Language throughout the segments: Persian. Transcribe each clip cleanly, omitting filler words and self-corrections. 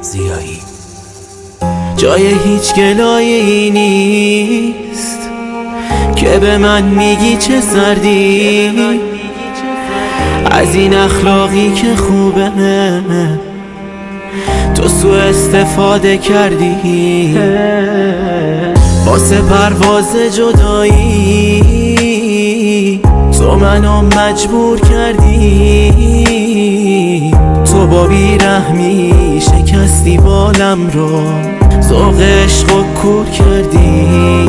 زیایی. جای هیچ گلایه‌ای نیست که به من میگی چه سردی، از این اخلاقی که خوبه تو سوء استفاده کردی، واسه پرواز جدایی تو منو مجبور کردی. تو با بیرحمی شکستی بالم رو، ذوق عشق و کور کردی.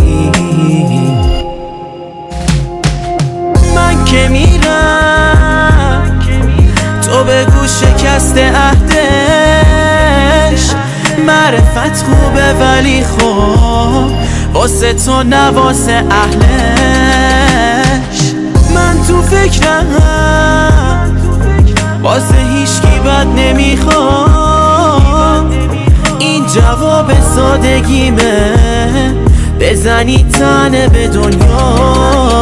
من که میرم تو بگو شکست عهدش، معرفت خوبه ولی خب واسه تو نه واسه اهلش. من تو فکرم واسه هیچکی بد نمیخوام، این جواب سادگیمه بزنی تنه به دنیا.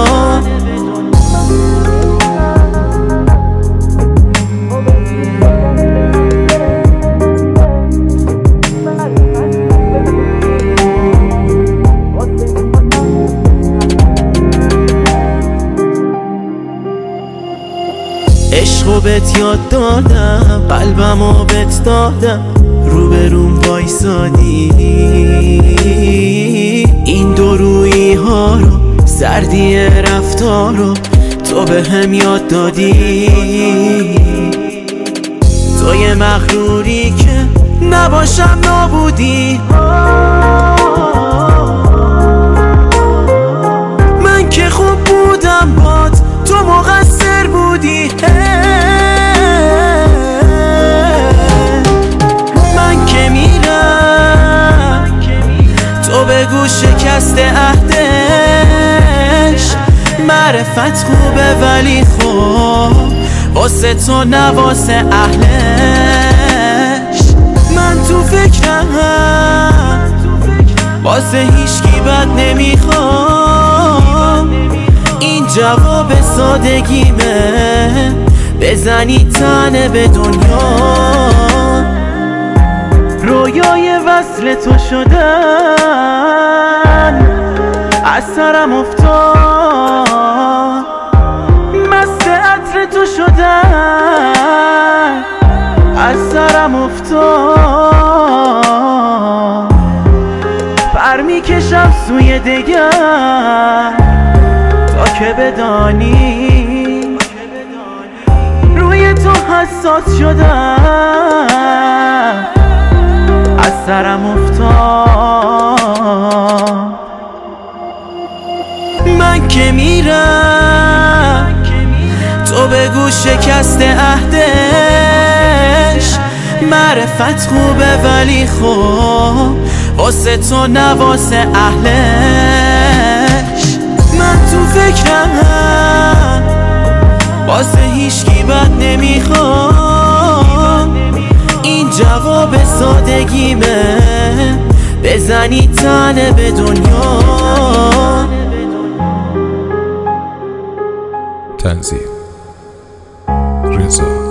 عشقو بهت یاد دادم، قلبمو بهت دادم، روبروم وایسادی. این دورویی ها رو، سردی رفتار رو تو به هم یاد دادی. تو یه مغروری که نباشم نابودی. من که خوب بودم باد تو مقصر بودی. من که میرم تو بگو شکست عهدش، معرفت خوبه ولی خب واسه تو نه واسه اهلش. من تو فکرم واسه هیچکی بد نمیخوام، این جواب سادگیمه بزنی تنه به دنیا. رویای وصل تو شدن از سرم افتاد، مست عطر تو شدن از سرم افتاد. پر میکشم سوی دگر تا که بدانی روی تو حساس شدم از سرم افتاد. من که میرم تو بگو شکست عهدش، معرفت خوبه ولی خب واسه تو نه واسه اهلش. من تو فکرم واسه هیچکی بد نمیخوام، این جواب سادگیمه بزنی تنه به دنیا. تنظیم رضا